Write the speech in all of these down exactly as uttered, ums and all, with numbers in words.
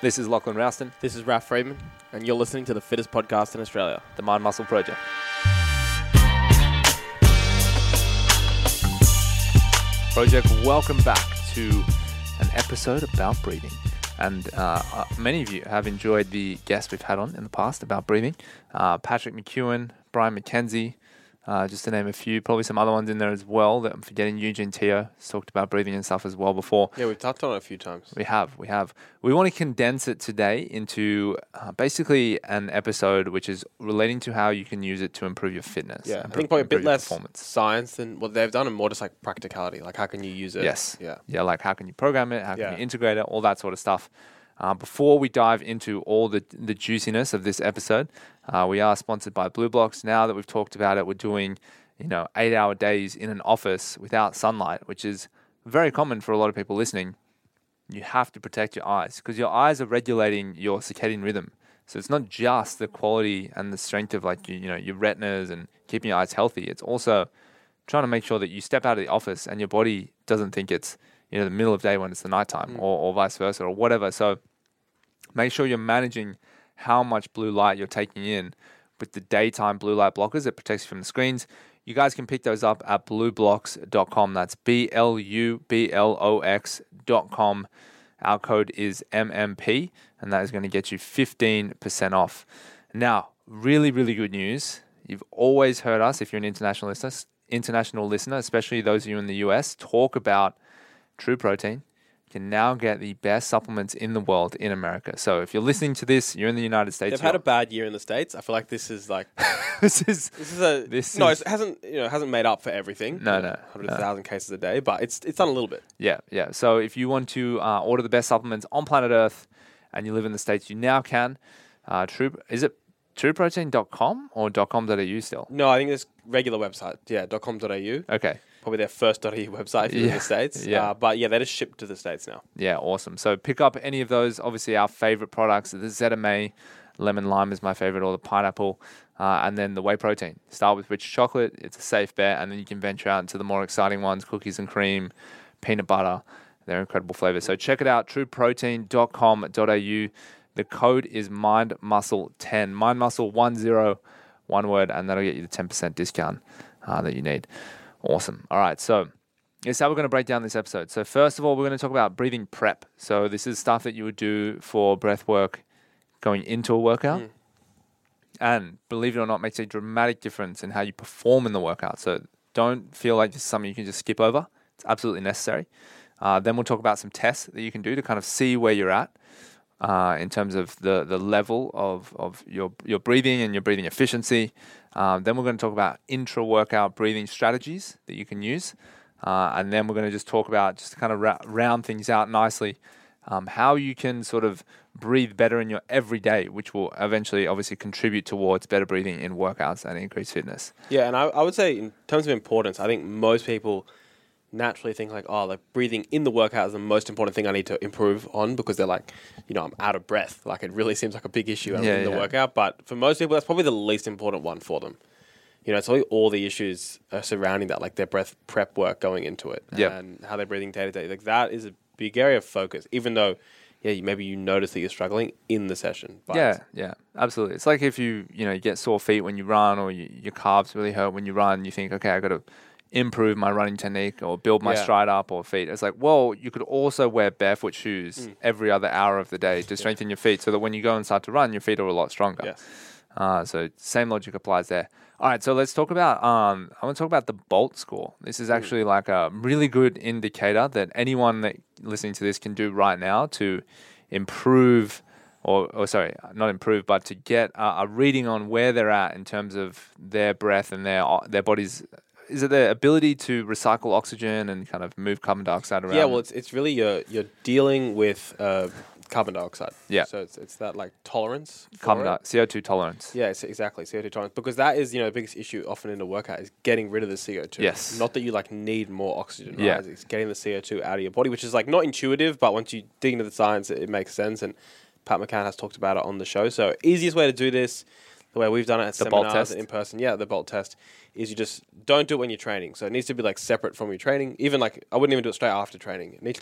This is Lachlan Rouston. This is Raf Freeman, and you're listening to the fittest podcast in Australia, The Mind Muscle Project. Project, welcome back to an episode about breathing. And uh, uh, many of you have enjoyed the guests we've had on in the past about breathing. Uh, Patrick McEwen, Brian McKenzie, uh, just to name a few. Probably some other ones in there as well that I'm forgetting. Eugene Teo has talked about breathing and stuff as well before. Yeah, we've touched on it a few times. We have, we have. We want to condense it today into uh, basically an episode which is relating to how you can use it to improve your fitness. Yeah, I and think probably a bit less performance. science than what they've done and more just like practicality. Like how can you use it? Yes. Yeah. Yeah, like how can you program it? How can Yeah. you integrate it? All that sort of stuff. Uh, before we dive into all the the juiciness of this episode, uh, we are sponsored by Blue Blocks. Now that we've talked about it, we're doing, you know, eight-hour days in an office without sunlight, which is very common for a lot of people listening. You have to protect your eyes because your eyes are regulating your circadian rhythm. So it's not just the quality and the strength of like you, you know your retinas and keeping your eyes healthy. It's also trying to make sure that you step out of the office and your body doesn't think it's you know the middle of the day when it's the nighttime, mm. or, or vice versa, or whatever. So make sure you're managing how much blue light you're taking in with the daytime blue light blockers that protects you from the screens. You guys can pick those up at blue blocks dot com. That's B L U B L O X dot com. Our code is M M P, and that is going to get you fifteen percent off. Now, really, really good news. You've always heard us, if you're an international listener, international listener, especially those of you in the U S, talk about True Protein. You can now get the best supplements in the world in America. So if you're listening to this, you're in the United States. They've had a bad year in the States. I feel like this is like this is this is a this no. is, It hasn't you know it hasn't made up for everything. No, you know, no, hundred no. thousand cases a day, but it's it's done a little bit. Yeah, yeah. So if you want to uh, order the best supplements on planet Earth, and you live in the States, you now can. Uh, True is it true protein dot com or .com dot a u still? No, I think it's regular website. Yeah, .com dot a u. Okay. Probably their first .eu website if you're Yeah. in the States. Yeah. Uh, but yeah, they're just shipped to the States now. Yeah, awesome. So pick up any of those. Obviously, our favorite products, the Z M A, lemon lime is my favorite, or the pineapple, uh, and then the whey protein. Start with rich chocolate. It's a safe bet, and then you can venture out into the more exciting ones, cookies and cream, peanut butter. They're incredible flavors. So check it out, true protein dot com dot a u. The code is mind muscle ten. mind muscle ten, one word, and that'll get you the ten percent discount uh, that you need. Awesome. All right, so here's how we're going to break down this episode. So first of all, we're going to talk about breathing prep. So this is stuff that you would do for breath work going into a workout. Mm. And believe it or not, makes a dramatic difference in how you perform in the workout. So don't feel like this is something you can just skip over. It's absolutely necessary. Uh, then we'll talk about some tests that you can do to kind of see where you're at uh, in terms of the, the level of, of your, your breathing and your breathing efficiency. Um, then we're going to talk about intra-workout breathing strategies that you can use. Uh, and then we're going to just talk about, just to kind of ra- round things out nicely, um, how you can sort of breathe better in your everyday, which will eventually obviously contribute towards better breathing in workouts and increased fitness. Yeah, and I, I would say in terms of importance, I think most people naturally think like, oh, like breathing in the workout is the most important thing I need to improve on because they're like, you know, I'm out of breath. Like it really seems like a big issue yeah, in the yeah. workout. But for most people, that's probably the least important one for them. You know, it's probably all the issues uh, surrounding that, like their breath prep work going into it yep. and how they're breathing day to day. Like that is a big area of focus, even though, yeah, maybe you notice that you're struggling in the session. But yeah, yeah, absolutely. It's like if you, you know, you get sore feet when you run or you, your calves really hurt when you run, you think, okay, I got to improve my running technique or build my yeah. stride up or feet. It's like, well, you could also wear barefoot shoes mm. every other hour of the day to strengthen yeah. your feet so that when you go and start to run, your feet are a lot stronger. Yes. Uh, so same logic applies there. All right, so let's talk about, um, I want to talk about the BOLT score. This is actually mm. like a really good indicator that anyone that listening to this can do right now to improve or, or sorry, not improve, but to get a, a reading on where they're at in terms of their breath and their their body's, is it their ability to recycle oxygen and kind of move carbon dioxide around? Yeah, well, it's it's really you're you're dealing with uh, carbon dioxide. Yeah. So it's it's that like tolerance. Carbon di- C O two tolerance. Yeah, it's exactly C O two tolerance because that is you know the biggest issue often in a workout is getting rid of the C O two. Yes. Not that you like need more oxygen. Right? Yeah. It's getting the C O two out of your body, which is like not intuitive, but once you dig into the science, it, it makes sense. And Pat McCann has talked about it on the show. So easiest way to do this, the way we've done it at the BOLT seminars test. in person, yeah, the BOLT test, is you just don't do it when you're training. So it needs to be like separate from your training. Even like I wouldn't even do it straight after training. It needs to be like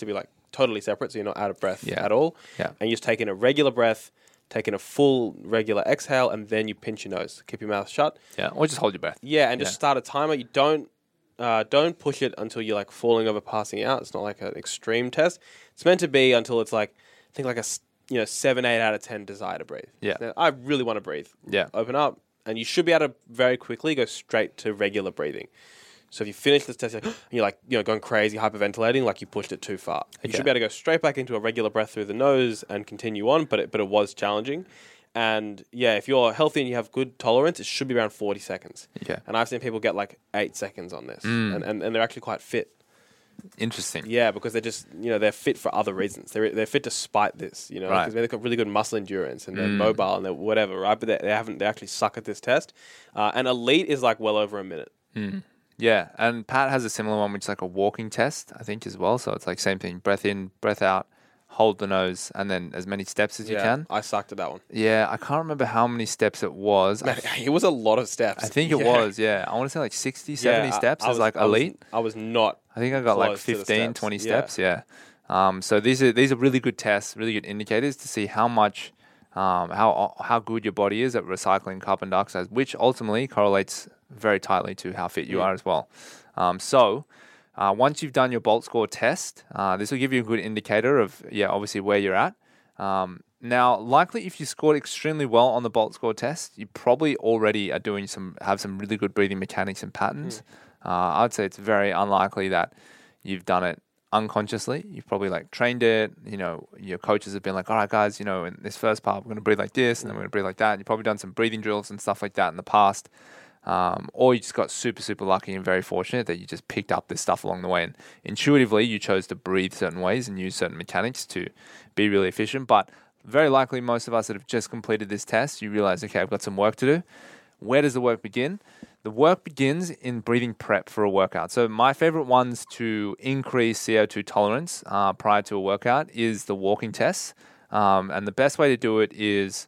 totally separate, so you're not out of breath Yeah. at all. Yeah. And you're just taking a regular breath, taking a full regular exhale, and then you pinch your nose. Keep your mouth shut. Yeah. Or just hold your breath. Yeah, and just Yeah. start a timer. You don't uh, don't push it until you're like falling over, passing out. It's not like an extreme test. It's meant to be until it's like, I think like a s- you know seven, eight out of ten desire to breathe. Yeah. Now, I really want to breathe. Yeah. Open up, and you should be able to very quickly go straight to regular breathing. So if you finish this test, and you're like, you know, going crazy, hyperventilating, like you pushed it too far. You Okay. should be able to go straight back into a regular breath through the nose and continue on, but it, but it was challenging. And yeah, if you're healthy and you have good tolerance, it should be around forty seconds. Okay. And I've seen people get like eight seconds on this, Mm. and, and, and they're actually quite fit. Interesting. Yeah, because they're just, you know, they're fit for other reasons. They're they're fit despite this, you know, Right. because they've got really good muscle endurance and they're Mm. mobile and they're whatever, right? But they, they haven't, they actually suck at this test. Uh, and elite is like well over a minute. Mm. Yeah, and Pat has a similar one, which is like a walking test, I think, as well. So it's like same thing: breath in, breath out, hold the nose, and then as many steps as you Yeah, can. I sucked at that one. Yeah, I can't remember how many steps it was. Man, I, it was a lot of steps. I think it Yeah. was. Yeah, I want to say like sixty, seventy Yeah, I- steps I is was- like I was- elite. I was not. I think I got like close to the fifteen, steps. twenty Yeah. steps. Yeah. Um, so these are these are really good tests, really good indicators to see how much, um, how how good your body is at recycling carbon dioxide, which ultimately correlates very tightly to how fit you Mm. are as well. Um, so. Uh, once you've done your Bolt score test, uh, this will give you a good indicator of, yeah, obviously where you're at. Um, now, likely if you scored extremely well on the Bolt score test, you probably already are doing some, have some really good breathing mechanics and patterns. Uh, I'd say it's very unlikely that you've done it unconsciously. You've probably like trained it. You know, your coaches have been like, all right, guys, you know, in this first part, we're going to breathe like this, and then we're going to breathe like that. And you've probably done some breathing drills and stuff like that in the past. Um, or you just got super, super lucky and very fortunate that you just picked up this stuff along the way. And intuitively, you chose to breathe certain ways and use certain mechanics to be really efficient. But very likely, most of us that have just completed this test, you realize, okay, I've got some work to do. Where does the work begin? The work begins in breathing prep for a workout. So my favorite ones to increase C O two tolerance uh, prior to a workout is the walking tests. Um, and the best way to do it is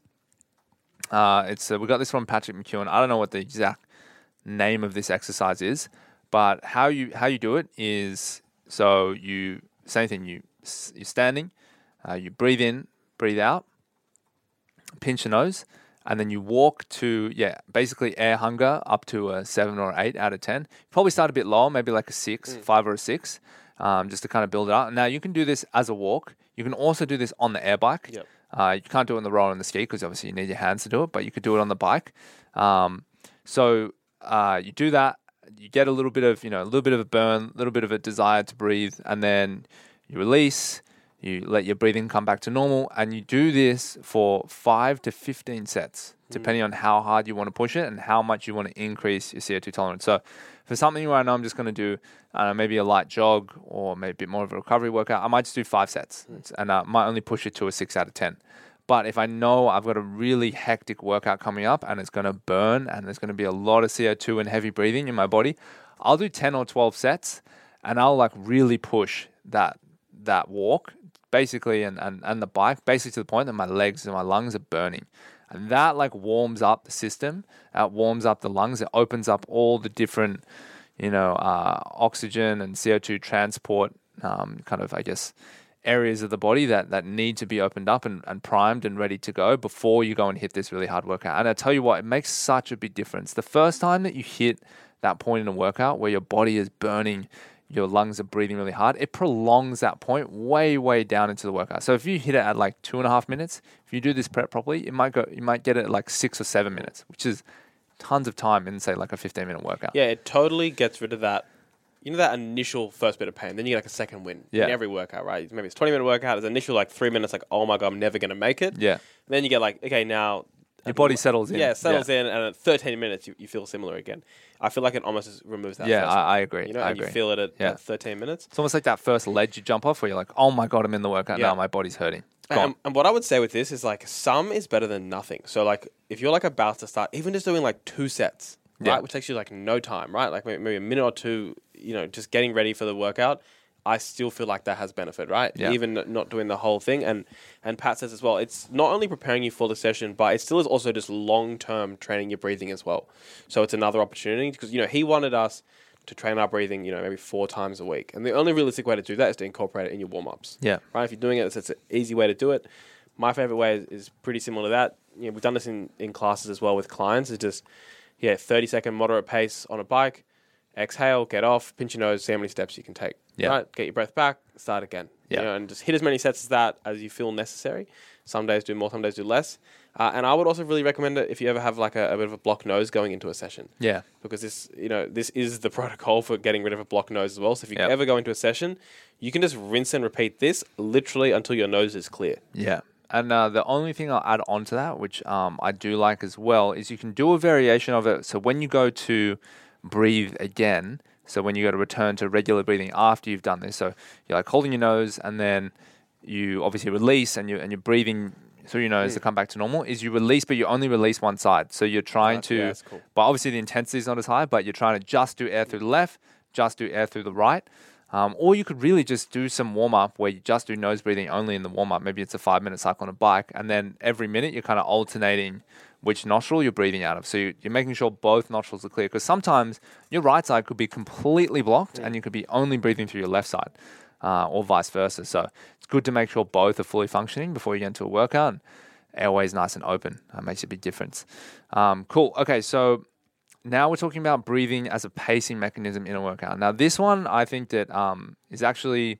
Uh, it's uh, we got this from Patrick McEwen. I don't know what the exact name of this exercise is, but how you how you do it is so you same thing. You s- you're standing, uh, you breathe in, breathe out, pinch your nose, and then you walk to yeah basically air hunger up to a seven or eight out of ten. Probably start a bit lower, maybe like a six, five or a six, um, just to kind of build it up. Now you can do this as a walk. You can also do this on the air bike. Yep. Uh, you can't do it on the roller and the ski because obviously you need your hands to do it, but you could do it on the bike. Um, so uh, you do that, you get a little bit of, you know, a little bit of a burn, a little bit of a desire to breathe, and then you release, you let your breathing come back to normal, and you do this for five to fifteen sets, depending on how hard you want to push it and how much you want to increase your C O two tolerance. So for something where I know I'm just going to do uh, maybe a light jog or maybe a bit more of a recovery workout, I might just do five sets and I uh, might only push it to a six out of ten. But if I know I've got a really hectic workout coming up and it's going to burn and there's going to be a lot of C O two and heavy breathing in my body, I'll do ten or twelve sets and I'll like really push that that walk basically and, and, and the bike basically to the point that my legs and my lungs are burning. And that like warms up the system, it warms up the lungs, it opens up all the different, you know, uh, oxygen and C O two transport um, kind of, I guess, areas of the body that, that need to be opened up and, and primed and ready to go before you go and hit this really hard workout. And I tell you what, it makes such a big difference. The first time that you hit that point in a workout where your body is burning, your lungs are breathing really hard, it prolongs that point way, way down into the workout. So if you hit it at like two and a half minutes, if you do this prep properly, it might go, you might get it at like six or seven minutes, which is tons of time in say like a fifteen minute workout. Yeah, it totally gets rid of that. You know that initial first bit of pain, then you get like a second win Yeah. in every workout, right? Maybe it's twenty minute workout. There's initial like three minutes, like oh my god, I'm never gonna make it. Yeah. Then you get like okay now. Your body settles in. Yeah, it settles in, and at thirteen minutes you, you feel similar again. I feel like it almost just removes that. Yeah, first I, one, I agree. You know, I and agree. you feel it at, Yeah. at thirteen minutes. It's almost like that first ledge you jump off where you're like, oh my God, I'm in the workout Yeah. now. My body's hurting. Gone. And, and what I would say with this is like some is better than nothing. So like if you're like about to start, even just doing like two sets, Yeah. right, which takes you like no time, right? Like maybe, maybe a minute or two, you know, just getting ready for the workout. I still feel like that has benefit, right? Yeah. Even n- not doing the whole thing. And and Pat says as well, it's not only preparing you for the session, but it still is also just long term training your breathing as well. So it's another opportunity because you know he wanted us to train our breathing, you know, maybe four times a week. And the only realistic way to do that is to incorporate it in your warm-ups. Yeah. Right? If you're doing it, it's, it's an easy way to do it. My favorite way is, is pretty similar to that. You know, we've done this in, in classes as well with clients. It's just, yeah, thirty second moderate pace on a bike, exhale, get off, pinch your nose, see how many steps you can take. Yeah. Right? Get your breath back, start again. Yeah. You know, and just hit as many sets as that as you feel necessary. Some days do more, some days do less. Uh, and I would also really recommend it if you ever have like a, a bit of a blocked nose going into a session. Yeah. Because this, you know, this is the protocol for getting rid of a blocked nose as well. So if you Yep. ever go into a session, you can just rinse and repeat this literally until your nose is clear. Yeah. And uh, the only thing I'll add on to that, which um, I do like as well, is you can do a variation of it. So when you go to breathe again, so when you go to return to regular breathing after you've done this, so you're like holding your nose and then you obviously release and, you, and you're breathing through your nose Mm. to come back to normal, is you release, but you only release one side. So you're trying Right, to, yeah, that's cool. but obviously the intensity is not as high, but you're trying to just do air through the left, just do air through the right. Um, or you could really just do some warm up where you just do nose breathing only in the warm up. Maybe it's a five minute cycle on a bike. And then every minute you're kind of alternating which nostril you're breathing out of. So you, you're making sure both nostrils are clear. Because sometimes your right side could be completely blocked and you could be only breathing through your left side uh, or vice versa. So it's good to make sure both are fully functioning before you get into a workout. Airway's nice and open. That makes a big difference. Um, cool. Okay, so now we're talking about breathing as a pacing mechanism in a workout. Now, this one I think that um, is actually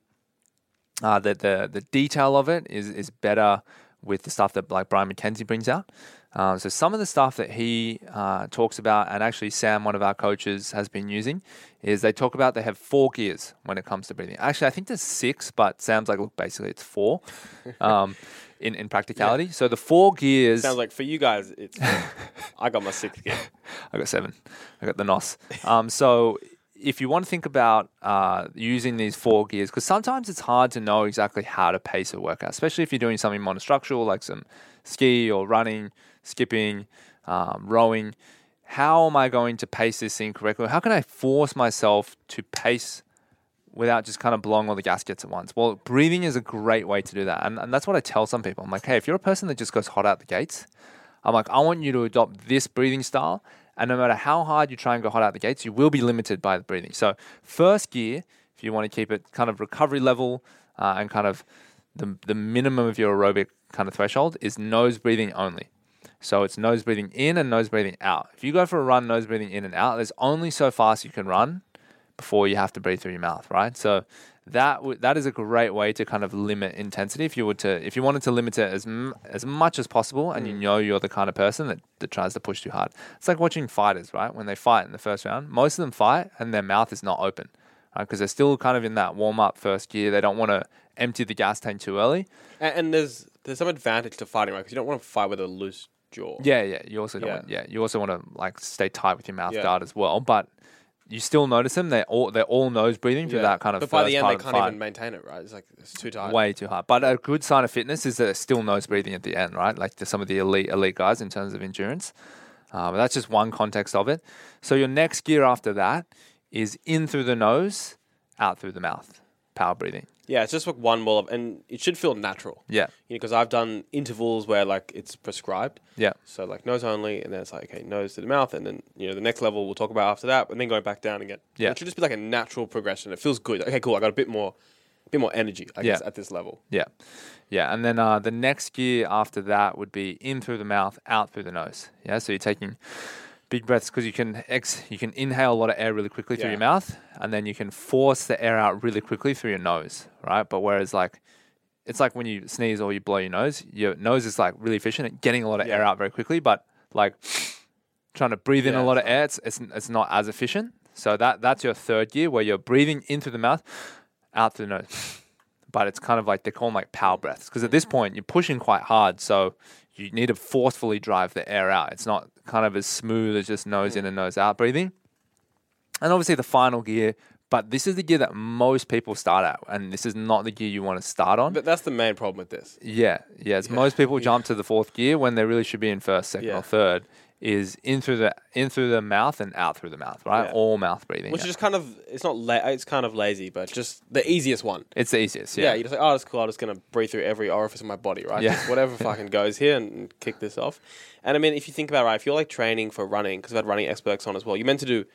uh, that the the detail of it is is better with the stuff that like Brian McKenzie brings out. Um, so some of the stuff that he uh, talks about, and actually Sam, one of our coaches, has been using, is they talk about they have four gears when it comes to breathing. Actually, I think there's six, but Sam's like, look, basically it's four. Um, In, in practicality. Yeah. So the four gears... Sounds like for you guys, it's... I got my sixth gear. I got seven. I got the N O S. Um, so if you want to think about uh, using these four gears, because sometimes it's hard to know exactly how to pace a workout, especially if you're doing something monostructural like some ski or running, skipping, um, rowing. How am I going to pace this thing correctly? How can I force myself to pace without just kind of blowing all the gaskets at once? Well, breathing is a great way to do that. And, and that's what I tell some people. I'm like, hey, if you're a person that just goes hot out the gates, I'm like, I want you to adopt this breathing style. And no matter how hard you try and go hot out the gates, you will be limited by the breathing. So first gear, if you want to keep it kind of recovery level uh, and kind of the, the minimum of your aerobic kind of threshold, is nose breathing only. So it's nose breathing in and nose breathing out. If you go for a run, nose breathing in and out, there's only so fast you can run before you have to breathe through your mouth, right? So that w- that is a great way to kind of limit intensity. If you were to, if you wanted to limit it as m- as much as possible, and mm. you know you're the kind of person that, that tries to push too hard. It's like watching fighters, right? When they fight in the first round, most of them fight and their mouth is not open, right? Because they're still kind of in that warm up first gear. They don't want to empty the gas tank too early. And, and there's there's some advantage to fighting, right? Because you don't want to fight with a loose jaw. Yeah, yeah. You also don't. Yeah. Want, yeah. You also want to like stay tight with your mouth Yeah. guard as well, but. You still notice them. They're all they're all nose breathing through Yeah. that kind of. But by first the end, part they of the can't fight. even maintain it, right? It's like it's too tight. Way too hard. But a good sign of fitness is that they're still nose breathing at the end, right? Like to some of the elite elite guys in terms of endurance. Uh, but that's just one context of it. So your next gear after that is in through the nose, out through the mouth. Power breathing. Yeah, it's just like one wall of, and it should feel natural. Yeah. You know, because I've done intervals where like it's prescribed. Yeah. So like nose only, and then it's like okay, nose to the mouth, and then you know the next level we'll talk about after that, and then going back down again. Yeah. It should just be like a natural progression. It feels good. Okay, cool. I got a bit more, bit more energy. I Yeah. guess at this level. Yeah. Yeah. And then uh, the next gear after that would be in through the mouth, out through the nose. Yeah. So you're taking big breaths because you can ex you can inhale a lot of air really quickly through Yeah. your mouth, and then you can force the air out really quickly through your nose, right? But whereas like it's like when you sneeze or you blow your nose, your nose is like really efficient at getting a lot of Yeah. air out very quickly, but like trying to breathe in Yeah, a lot of it's air, it's, it's it's not as efficient. So that that's your third gear where you're breathing in through the mouth, out through the nose. But it's kind of like they call them like power breaths because at this point you're pushing quite hard, so you need to forcefully drive the air out. It's not kind of as smooth as just nose in and nose out breathing. And obviously the final gear, but this is the gear that most people start at, and this is not the gear you want to start on. But that's the main problem with this. Yeah, yeah. It's Yeah. most people jump to the fourth gear when they really should be in first, second, Yeah. or third. Is in through the in through the mouth and out through the mouth, right? Yeah. All mouth breathing. Which yeah. is just kind of it's not la- it's kind of lazy, but just the easiest one. It's the easiest. Yeah, Yeah, you're just like, oh, that's cool. I'm just gonna breathe through every orifice of my body, right? Yeah. Just whatever fucking goes here and, and kick this off. And I mean, if you think about it, right, if you're like training for running, because I've had running experts on as well, you're meant to do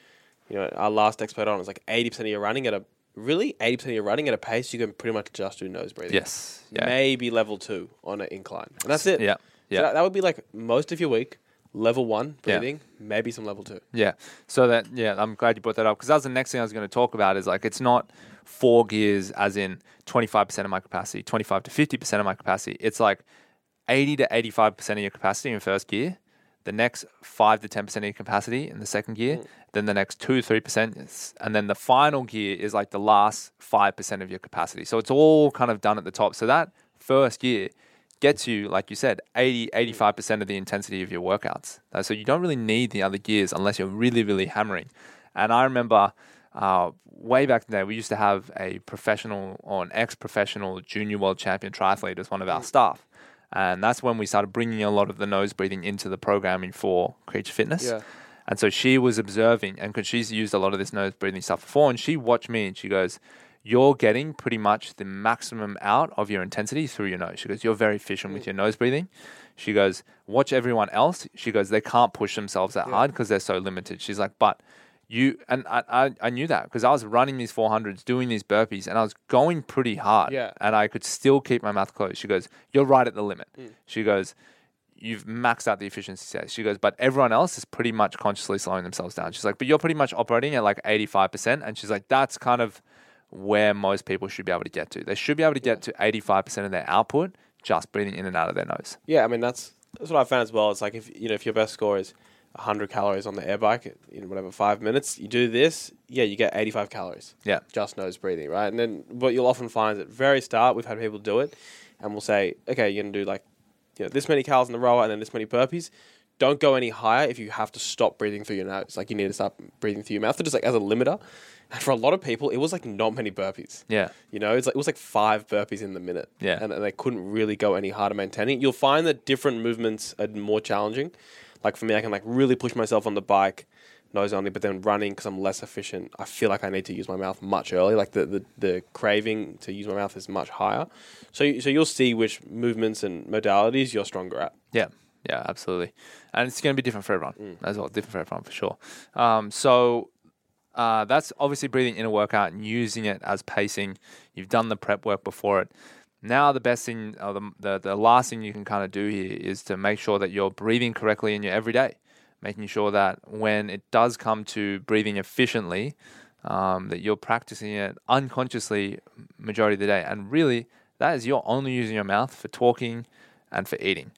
you know, our last expert on was like eighty percent of your running at a really eighty percent of your running at a pace you can pretty much just do nose breathing. Yes. Yeah. Maybe level two on an incline, and that's it. Yeah. Yeah. So that, that would be like most of your week. Level one Yeah. breathing, maybe some level two. Yeah. So that, yeah, I'm glad you brought that up because that was the next thing I was going to talk about is like, it's not four gears as in twenty-five percent of my capacity, twenty-five to fifty percent of my capacity. It's like eighty to eighty-five percent of your capacity in first gear, the next five to ten percent of your capacity in the second gear, mm. then the next two, three percent. And then the final gear is like the last five percent of your capacity. So it's all kind of done at the top. So that first gear gets you, like you said, eighty, eighty-five percent of the intensity of your workouts. Uh, so you don't really need the other gears unless you're really, really hammering. And I remember uh, way back in the day, we used to have a professional or an ex-professional junior world champion triathlete as one of our staff. And that's when we started bringing a lot of the nose breathing into the programming for Creature Fitness. Yeah. And so she was observing, and because she's used a lot of this nose breathing stuff before, and she watched me and she goes, you're getting pretty much the maximum out of your intensity through your nose. She goes, you're very efficient with your nose breathing. She goes, watch everyone else. She goes, they can't push themselves that yeah. hard because they're so limited. She's like, but you, and I, I, I knew that because I was running these four hundreds, doing these burpees, and I was going pretty hard. Yeah. And I could still keep my mouth closed. She goes, you're right at the limit. Mm. She goes, you've maxed out the efficiency set. She goes, but everyone else is pretty much consciously slowing themselves down. She's like, but you're pretty much operating at like eighty-five percent. And she's like, that's kind of where most people should be able to get to. They should be able to get yeah. to eighty-five percent of their output just breathing in and out of their nose. Yeah, I mean, that's that's what I found as well. It's like, if you know, if your best score is one hundred calories on the air bike in whatever, five minutes, you do this, yeah, you get eighty-five calories. Yeah. Just nose breathing, right? And then what you'll often find is at the very start, we've had people do it, and we'll say, okay, you're going to do like, you know, this many calories in the rower and then this many burpees. Don't go any higher if you have to stop breathing through your nose. Like, you need to start breathing through your mouth, just like as a limiter. And for a lot of people, it was like not many burpees. Yeah. You know, it's like it was like five burpees in the minute. Yeah. And, and they couldn't really go any harder maintaining. You'll find that different movements are more challenging. Like for me, I can like really push myself on the bike, nose only, but then running because I'm less efficient, I feel like I need to use my mouth much earlier. Like the, the, the craving to use my mouth is much higher. So so you'll see which movements and modalities you're stronger at. Yeah. Yeah, absolutely. And it's going to be different for everyone mm. as well. Different for everyone for sure. Um, so uh, that's obviously breathing in a workout and using it as pacing. You've done the prep work before it. Now the best thing, or the, the, the last thing you can kind of do here is to make sure that you're breathing correctly in your everyday. Making sure that when it does come to breathing efficiently, um, that you're practicing it unconsciously majority of the day. And really, that is you're only using your mouth for talking and for eating.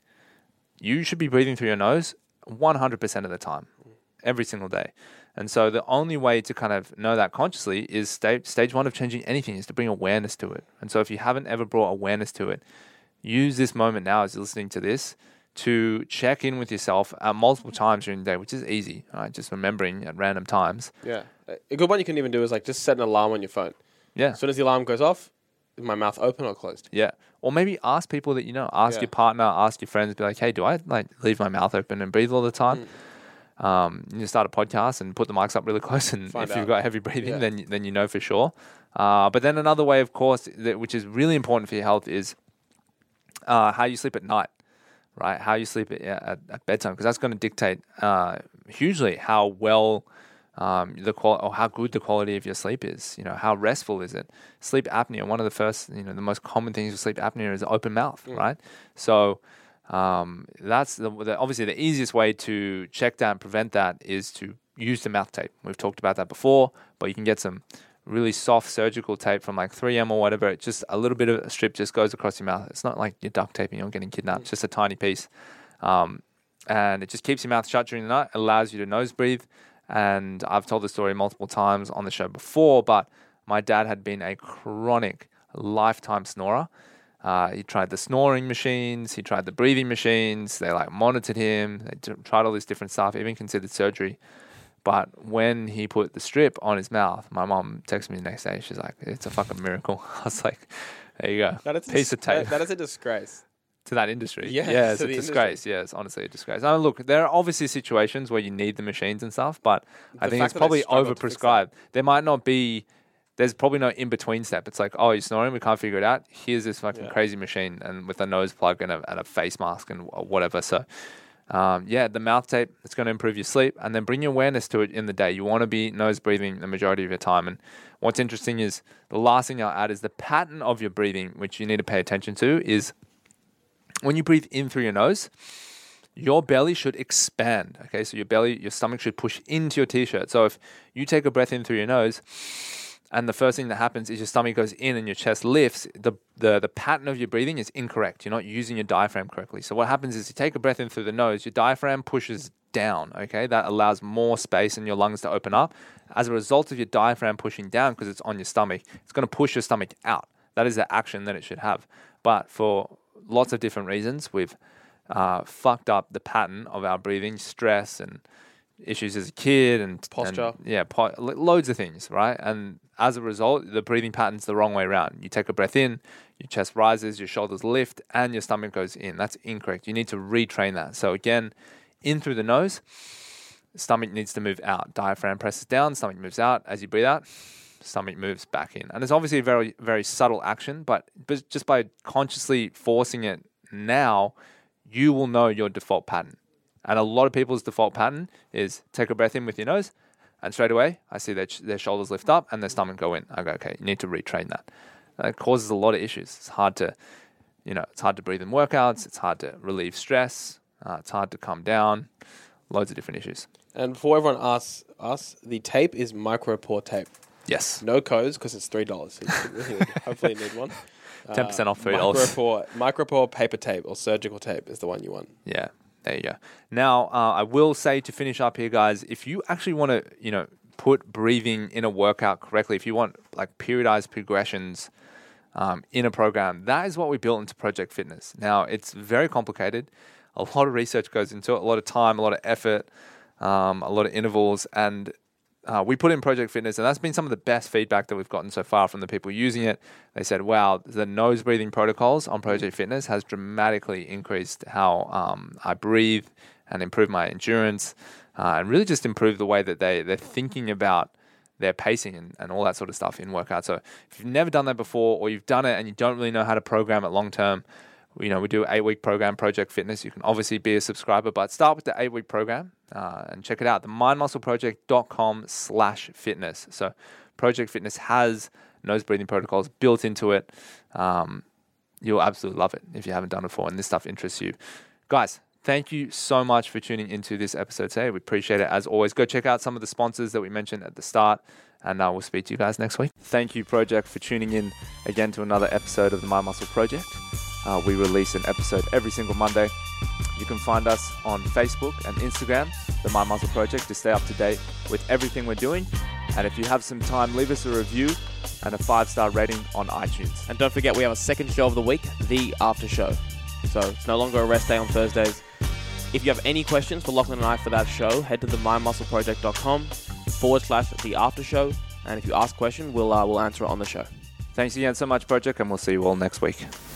You should be breathing through your nose one hundred percent of the time, every single day. And so the only way to kind of know that consciously is stage, stage one of changing anything is to bring awareness to it. And so if you haven't ever brought awareness to it, use this moment now as you're listening to this to check in with yourself uh, multiple times during the day, which is easy, right? Just remembering at random times. Yeah. A good one you can even do is like just set an alarm on your phone. Yeah. As soon as the alarm goes off, is my mouth open or closed? Yeah. Or maybe ask people that you know. Ask yeah. your partner, ask your friends, be like, hey, do I like leave my mouth open and breathe all the time? Mm. Um, you start a podcast and put the mics up really close, and Find if out. you've got heavy breathing, yeah. then then you know for sure. Uh, but then another way, of course, that, which is really important for your health, is uh, how you sleep at night, right? How you sleep at, at, at bedtime, because that's going to dictate uh, hugely how well um, the qual or how good the quality of your sleep is. You know, how restful is it? Sleep apnea. One of the first, you know, the most common things with sleep apnea is open mouth, mm. right? So. Um, that's the, the, obviously the easiest way to check that and prevent that is to use the mouth tape. We've talked about that before, but you can get some really soft surgical tape from like three M or whatever. It just a little bit of a strip just goes across your mouth. It's not like you're duct taping or getting kidnapped, mm. just a tiny piece. Um, and it just keeps your mouth shut during the night, allows you to nose breathe. And I've told the story multiple times on the show before, but my dad had been a chronic lifetime snorer. Uh, he tried the snoring machines. He tried the breathing machines. They like monitored him. They d- tried all this different stuff, even considered surgery. But when he put the strip on his mouth, my mom texted me the next day. She's like, it's a fucking miracle. I was like, there you go. That is Piece a, of tape. That, that is a disgrace. To that industry. Yeah, yeah it's a industry. disgrace. Yeah, it's honestly a disgrace. I mean, look, there are obviously situations where you need the machines and stuff, but the I think it's probably overprescribed. There might not be... There's probably no in-between step. It's like, oh, you're snoring, we can't figure it out. Here's this fucking yeah. crazy machine and with a nose plug and a, and a face mask and whatever. So Um, yeah, the mouth tape, it's going to improve your sleep, and then bring your awareness to it in the day. You want to be nose breathing the majority of your time. And what's interesting is the last thing I'll add is the pattern of your breathing, which you need to pay attention to, is when you breathe in through your nose, your belly should expand. Okay, so your belly, your stomach should push into your t-shirt. So if you take a breath in through your nose, and the first thing that happens is your stomach goes in and your chest lifts, the, the, the pattern of your breathing is incorrect. You're not using your diaphragm correctly. So what happens is you take a breath in through the nose, your diaphragm pushes down, okay? That allows more space in your lungs to open up. As a result of your diaphragm pushing down because it's on your stomach, it's going to push your stomach out. That is the action that it should have. But for lots of different reasons, we've uh, fucked up the pattern of our breathing, stress and issues as a kid and posture. And, yeah, po- loads of things, right? And as a result, the breathing pattern's the wrong way around. You take a breath in, your chest rises, your shoulders lift, and your stomach goes in. That's incorrect. You need to retrain that. So again, in through the nose, stomach needs to move out. Diaphragm presses down, stomach moves out. As you breathe out, stomach moves back in. And it's obviously a very, very subtle action, but, but just by consciously forcing it now, you will know your default pattern. And a lot of people's default pattern is take a breath in with your nose, and straight away, I see their, their shoulders lift up and their stomach go in. I go, okay, you need to retrain that. That causes a lot of issues. It's hard to, you know, it's hard to breathe in workouts. It's hard to relieve stress. Uh, it's hard to calm down. Loads of different issues. And before everyone asks us, the tape is micropore tape. Yes. No codes because it's three dollars. So you hopefully you need one. ten percent uh, off three dollars. Micropore, micropore paper tape or surgical tape is the one you want. Yeah. There you go. Now, uh, I will say to finish up here, guys, if you actually want to, you know, put breathing in a workout correctly, if you want like periodized progressions um, in a program, that is what we built into Project Fitness. Now, it's very complicated. A lot of research goes into it, a lot of time, a lot of effort, um, a lot of intervals, and Uh, we put in Project Fitness, and that's been some of the best feedback that we've gotten so far from the people using it. They said, wow, the nose breathing protocols on Project Fitness has dramatically increased how um, I breathe and improved my endurance uh, and really just improved the way that they, they're thinking about their pacing and, and all that sort of stuff in workouts. So if you've never done that before or you've done it and you don't really know how to program it long term, you know, we do an eight-week program, Project Fitness. You can obviously be a subscriber, but start with the eight-week program uh, and check it out. The mindmuscleproject.com slash fitness. So Project Fitness has nose breathing protocols built into it. Um, you'll absolutely love it if you haven't done it before and this stuff interests you. Guys, thank you so much for tuning into this episode today. We appreciate it. As always, go check out some of the sponsors that we mentioned at the start, and uh, we'll speak to you guys next week. Thank you, Project, for tuning in again to another episode of the Mind Muscle Project. Uh, we release an episode every single Monday. You can find us on Facebook and Instagram, the Mind Muscle Project, to stay up to date with everything we're doing. And if you have some time, leave us a review and a five-star rating on iTunes. And don't forget, we have a second show of the week, The After Show. So it's no longer a rest day on Thursdays. If you have any questions for Lachlan and I for that show, head to the mindmuscleproject.com forward slash The After Show. And if you ask a question, we'll, uh, we'll answer it on the show. Thanks again so much, Project, and we'll see you all next week.